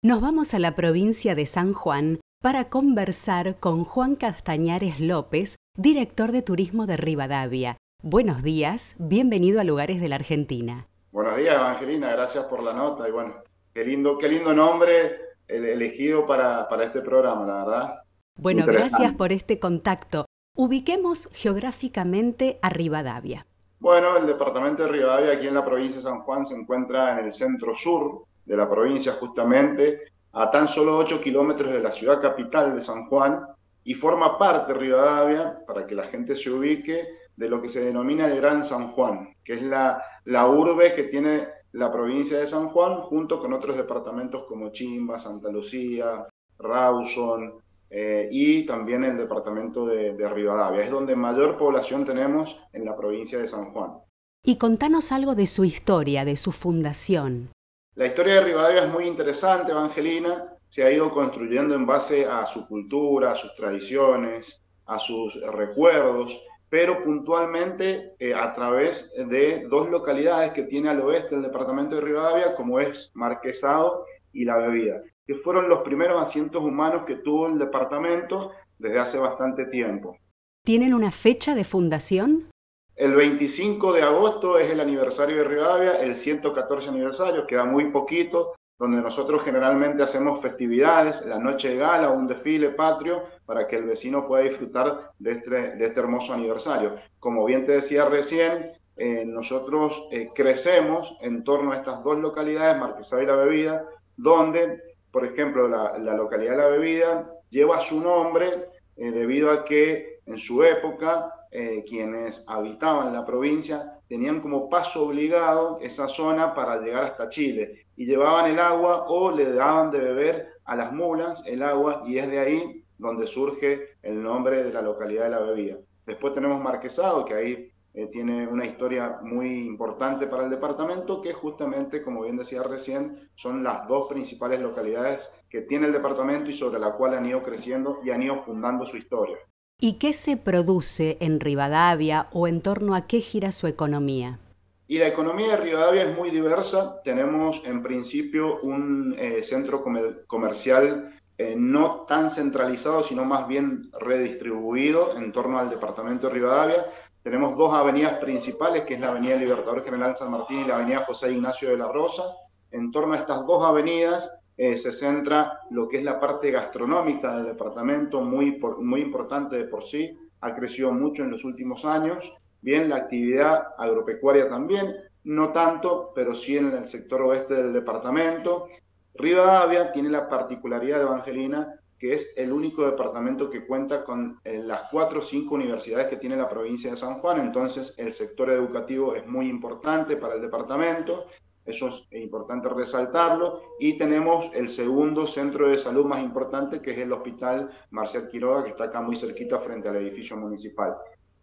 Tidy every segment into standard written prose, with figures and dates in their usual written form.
Nos vamos a la provincia de San Juan para conversar con Juan Castañares López, director de turismo de Rivadavia. Buenos días, bienvenido a Lugares de la Argentina. Buenos días, Evangelina, gracias por la nota y bueno, qué lindo nombre elegido para este programa, la verdad. Bueno, gracias Interesante. por este contacto. Ubiquemos geográficamente a Rivadavia. Bueno, el departamento de Rivadavia aquí en la provincia de San Juan se encuentra en el centro sur de la provincia, justamente a tan solo 8 kilómetros de la ciudad capital de San Juan, y forma parte Rivadavia, para que la gente se ubique, de lo que se denomina el Gran San Juan, que es la urbe que tiene la provincia de San Juan, junto con otros departamentos como Chimba, Santa Lucía, Rawson, y también el departamento de Rivadavia. Es donde mayor población tenemos en la provincia de San Juan. Y contanos algo de su historia, de su fundación. La historia de Rivadavia es muy interesante, Evangelina. Se ha ido construyendo en base a su cultura, a sus tradiciones, a sus recuerdos, pero puntualmente a través de dos localidades que tiene al oeste el departamento de Rivadavia, como es Marquesado y La Bebida, que fueron los primeros asientos humanos que tuvo el departamento desde hace bastante tiempo. ¿Tienen una fecha de fundación? El 25 de agosto es el aniversario de Rivadavia, el 114 aniversario, queda muy poquito, donde nosotros generalmente hacemos festividades, la noche de gala, un desfile patrio, para que el vecino pueda disfrutar de este hermoso aniversario. Como bien te decía recién, nosotros crecemos en torno a estas dos localidades, Marquesado y La Bebida, donde, por ejemplo, la localidad de La Bebida lleva su nombre debido a que en su época quienes habitaban la provincia tenían como paso obligado esa zona para llegar hasta Chile y llevaban el agua o le daban de beber a las mulas el agua, y es de ahí donde surge el nombre de la localidad de La Bebida. Después tenemos Marquesado, que ahí tiene una historia muy importante para el departamento, que justamente, como bien decía recién, son las dos principales localidades que tiene el departamento y sobre la cual han ido creciendo y han ido fundando su historia. ¿Y qué se produce en Rivadavia o en torno a qué gira su economía? Y la economía de Rivadavia es muy diversa. Tenemos en principio un centro comercial no tan centralizado, sino más bien redistribuido en torno al departamento de Rivadavia. Tenemos dos avenidas principales, que es la Avenida Libertador General San Martín y la Avenida José Ignacio de la Rosa. En torno a estas dos avenidas se centra lo que es la parte gastronómica del departamento, muy importante de por sí, ha crecido mucho en los últimos años. Bien, la actividad agropecuaria también, no tanto, pero sí en el sector oeste del departamento. Rivadavia tiene la particularidad de Evangelina, que es el único departamento que cuenta con las 4 o 5 universidades que tiene la provincia de San Juan, entonces el sector educativo es muy importante para el departamento, eso es importante resaltarlo, y tenemos el segundo centro de salud más importante, que es el Hospital Marcial Quiroga, que está acá muy cerquita frente al edificio municipal.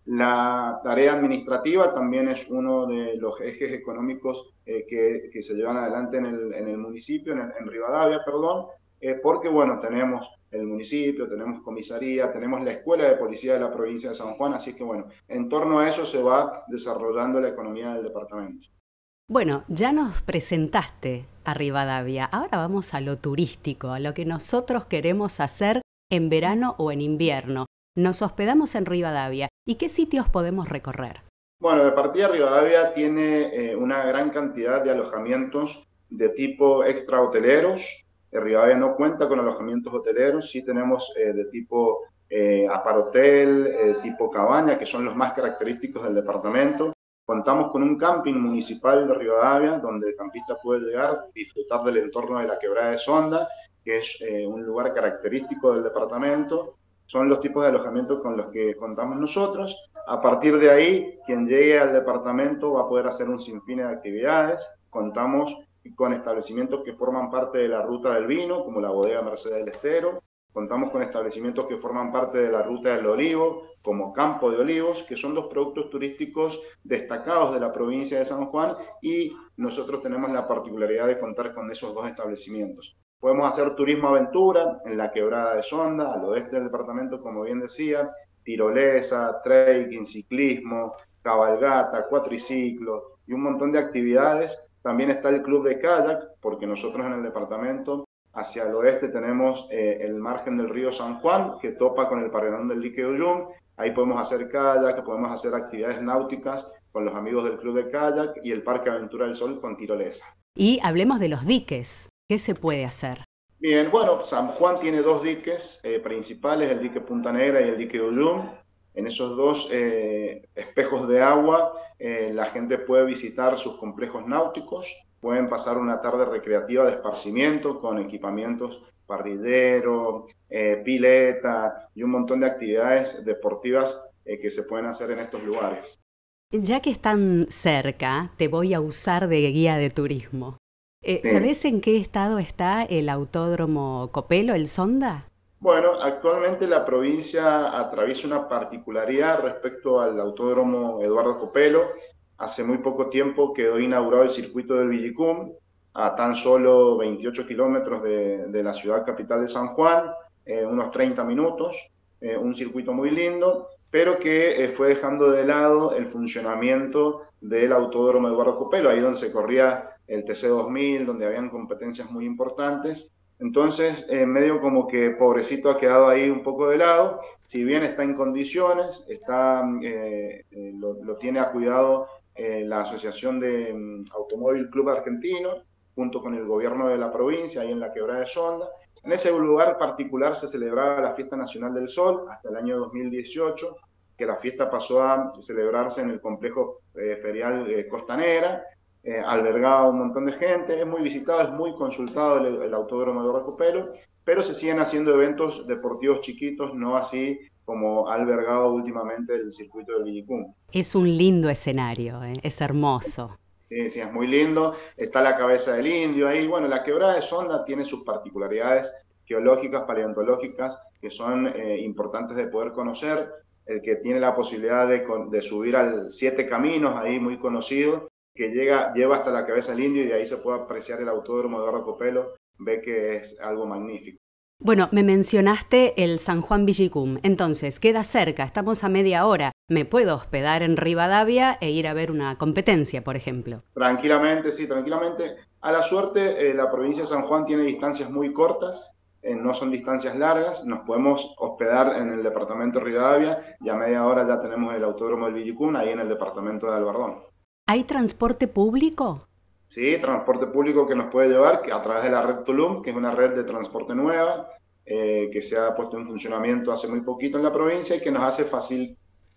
La tarea administrativa también es uno de los ejes económicos que se llevan adelante en el municipio, en Rivadavia, perdón, porque bueno, tenemos el municipio, tenemos comisaría, tenemos la escuela de policía de la provincia de San Juan, así que bueno, en torno a eso se va desarrollando la economía del departamento. Bueno, ya nos presentaste a Rivadavia. Ahora vamos a lo turístico, a lo que nosotros queremos hacer en verano o en invierno. Nos hospedamos en Rivadavia. ¿Y qué sitios podemos recorrer? Bueno, de partida Rivadavia tiene una gran cantidad de alojamientos de tipo extra hoteleros. Rivadavia no cuenta con alojamientos hoteleros, sí tenemos de tipo aparhotel, tipo cabaña, que son los más característicos del departamento. Contamos con un camping municipal de Rivadavia, donde el campista puede llegar, disfrutar del entorno de la Quebrada de Sonda, que es un lugar característico del departamento. Son los tipos de alojamientos con los que contamos nosotros. A partir de ahí, quien llegue al departamento va a poder hacer un sinfín de actividades. Contamos con establecimientos que forman parte de la ruta del vino, como la bodega Mercedes del Estero. Contamos con establecimientos que forman parte de la ruta del olivo, como Campo de Olivos, que son dos productos turísticos destacados de la provincia de San Juan, y nosotros tenemos la particularidad de contar con esos dos establecimientos. Podemos hacer turismo aventura en la Quebrada de Sonda, al oeste del departamento, como bien decía, tirolesa, trekking, ciclismo, cabalgata, cuatriciclo y un montón de actividades. También está el club de kayak, porque nosotros en el departamento Hacia el oeste tenemos el margen del río San Juan, que topa con el paredón del dique Uyum. Ahí podemos hacer kayak, podemos hacer actividades náuticas con los amigos del Club de Kayak y el Parque Aventura del Sol con tirolesa. Y hablemos de los diques. ¿Qué se puede hacer? Bien, bueno, San Juan tiene dos diques principales, el dique Punta Negra y el dique Uyum. En esos dos espejos de agua, la gente puede visitar sus complejos náuticos, pueden pasar una tarde recreativa de esparcimiento con equipamientos parrillero, pileta y un montón de actividades deportivas que se pueden hacer en estos lugares. Ya que están cerca, te voy a usar de guía de turismo. Sí. ¿Sabés en qué estado está el Autódromo Copelo, el Sonda? Bueno, actualmente la provincia atraviesa una particularidad respecto al Autódromo Eduardo Copelo. Hace muy poco tiempo quedó inaugurado el circuito del Villicum, a tan solo 28 kilómetros de la ciudad capital de San Juan, unos 30 minutos, un circuito muy lindo, pero que fue dejando de lado el funcionamiento del Autódromo Eduardo Copelo, ahí donde se corría el TC2000, donde habían competencias muy importantes. Entonces, medio como que pobrecito ha quedado ahí un poco de lado, si bien está en condiciones, lo tiene a cuidado la Asociación de Automóvil Club Argentino, junto con el gobierno de la provincia, ahí en la Quebrada de Sonda. En ese lugar particular se celebraba la Fiesta Nacional del Sol hasta el año 2018, que la fiesta pasó a celebrarse en el complejo ferial Costanera, albergaba un montón de gente, es muy visitado, es muy consultado el Autódromo de Copelo, pero se siguen haciendo eventos deportivos chiquitos, no así como ha albergado últimamente el circuito del Villicum. Es un lindo escenario, es hermoso. Sí, sí, es muy lindo. Está la cabeza del indio ahí. Bueno, la Quebrada de Sonda tiene sus particularidades geológicas, paleontológicas, que son importantes de poder conocer. El que tiene la posibilidad de subir al Siete Caminos, ahí muy conocido, que lleva hasta la cabeza del indio y de ahí se puede apreciar el Autódromo de Eduardo Copelo, ve que es algo magnífico. Bueno, me mencionaste el San Juan Villicum, entonces queda cerca, estamos a media hora. ¿Me puedo hospedar en Rivadavia e ir a ver una competencia, por ejemplo? Tranquilamente, sí, tranquilamente. A la suerte, la provincia de San Juan tiene distancias muy cortas, no son distancias largas, nos podemos hospedar en el departamento de Rivadavia y a media hora ya tenemos el Autódromo del Villicum, ahí en el departamento de Albardón. ¿Hay transporte público? Sí, transporte público que nos puede llevar a través de la red Tulum, que es una red de transporte nueva, que se ha puesto en funcionamiento hace muy poquito en la provincia y que nos hace fácil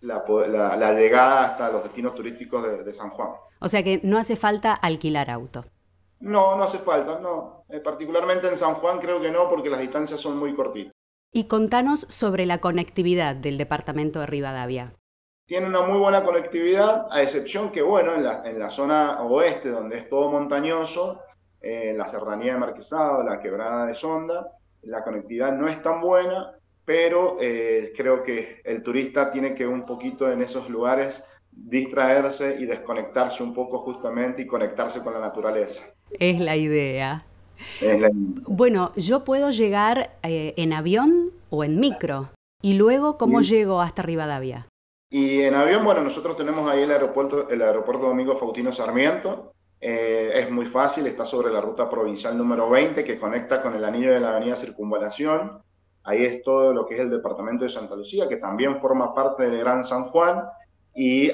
la llegada hasta los destinos turísticos de San Juan. O sea que no hace falta alquilar auto. No, no hace falta, no. Particularmente en San Juan creo que no, porque las distancias son muy cortitas. Y contanos sobre la conectividad del departamento de Rivadavia. Tiene una muy buena conectividad, a excepción que, bueno, en la zona oeste, donde es todo montañoso, la serranía de Marquesado, la quebrada de Sonda, la conectividad no es tan buena, pero creo que el turista tiene que un poquito en esos lugares distraerse y desconectarse un poco justamente y conectarse con la naturaleza. Es la idea. Es la... Bueno, yo puedo llegar en avión o en micro. Y luego, ¿cómo llego hasta Rivadavia? Y en avión, bueno, nosotros tenemos ahí el aeropuerto Domingo Faustino Sarmiento. Es muy fácil, está sobre la ruta provincial número 20 que conecta con el anillo de la avenida Circunvalación. Ahí es todo lo que es el departamento de Santa Lucía, que también forma parte del Gran San Juan. Y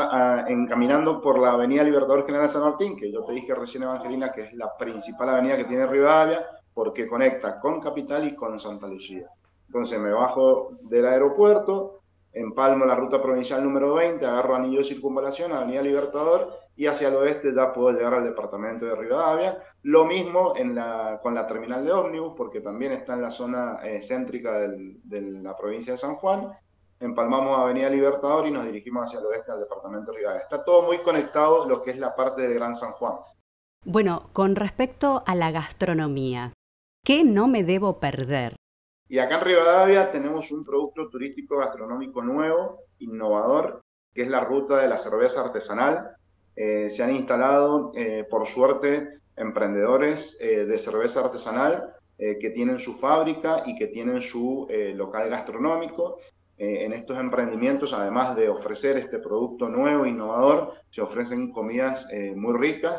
encaminando por la avenida Libertador General San Martín, que yo te dije recién, Evangelina, que es la principal avenida que tiene Rivadavia, porque conecta con Capital y con Santa Lucía. Entonces me bajo del aeropuerto, empalmo la ruta provincial número 20, agarro anillo de circunvalación, avenida Libertador, y hacia el oeste ya puedo llegar al departamento de Rivadavia. Lo mismo con la terminal de ómnibus, porque también está en la zona céntrica de la provincia de San Juan. Empalmamos avenida Libertador y nos dirigimos hacia el oeste al departamento de Rivadavia. Está todo muy conectado lo que es la parte del Gran San Juan. Bueno, con respecto a la gastronomía, ¿qué no me debo perder? Y acá en Rivadavia tenemos un producto turístico gastronómico nuevo, innovador, que es la ruta de la cerveza artesanal. Se han instalado, por suerte, emprendedores de cerveza artesanal que tienen su fábrica y que tienen su local gastronómico. En estos emprendimientos, además de ofrecer este producto nuevo, innovador, se ofrecen comidas muy ricas.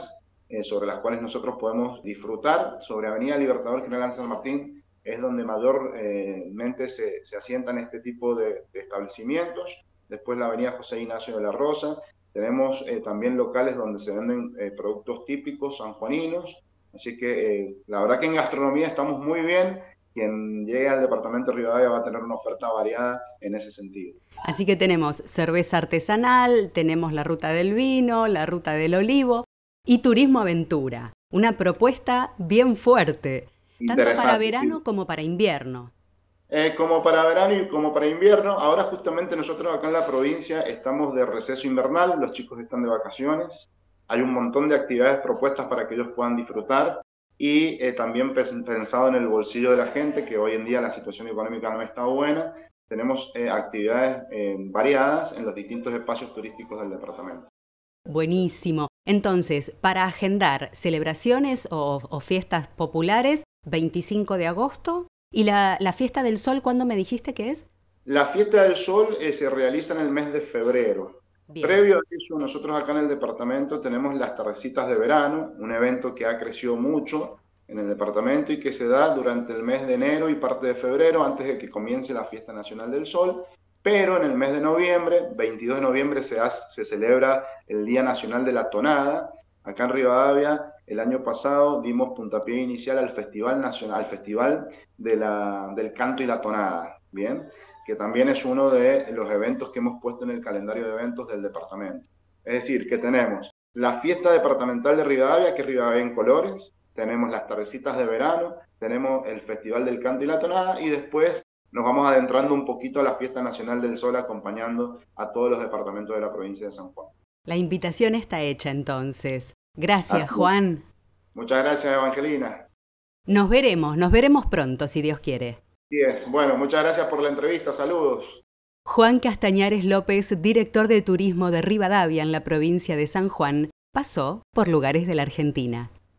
sobre las cuales nosotros podemos disfrutar. Sobre Avenida Libertador General San Martín es donde mayormente se asientan este tipo de establecimientos. Después la Avenida José Ignacio de la Rosa. Tenemos también locales donde se venden productos típicos sanjuaninos. Así que la verdad que en gastronomía estamos muy bien. Quien llegue al departamento de Rivadavia va a tener una oferta variada en ese sentido. Así que tenemos cerveza artesanal, tenemos la ruta del vino, la ruta del olivo y turismo aventura. Una propuesta bien fuerte, tanto para verano sí, como para invierno. Como para verano y como para invierno. Ahora justamente nosotros acá en la provincia estamos de receso invernal, los chicos están de vacaciones. Hay un montón de actividades propuestas para que ellos puedan disfrutar y también pensado en el bolsillo de la gente, que hoy en día la situación económica no está buena. Tenemos actividades variadas en los distintos espacios turísticos del departamento. Buenísimo. Entonces, para agendar celebraciones o fiestas populares, 25 de agosto. ¿Y la fiesta del sol cuándo me dijiste que es? La fiesta del sol se realiza en el mes de febrero. Bien. Previo a eso, nosotros acá en el departamento tenemos las tardecitas de verano, un evento que ha crecido mucho en el departamento y que se da durante el mes de enero y parte de febrero, antes de que comience la fiesta nacional del sol. Pero en el mes de noviembre, 22 de noviembre, se celebra el Día Nacional de la Tonada. Acá en Rivadavia, el año pasado dimos puntapié inicial al Festival Nacional, al Festival del Canto y la Tonada, ¿bien? Que también es uno de los eventos que hemos puesto en el calendario de eventos del departamento. Es decir, que tenemos la fiesta departamental de Rivadavia, que es Rivadavia en colores, tenemos las tardecitas de verano, tenemos el Festival del Canto y la Tonada, y después nos vamos adentrando un poquito a la Fiesta Nacional del Sol, acompañando a todos los departamentos de la provincia de San Juan. La invitación está hecha entonces. Gracias, Así es. Juan. Muchas gracias, Evangelina. Nos veremos pronto, si Dios quiere. Así es. Bueno, muchas gracias por la entrevista. Saludos. Juan Castañares López, director de turismo de Rivadavia en la provincia de San Juan, pasó por Lugares de la Argentina.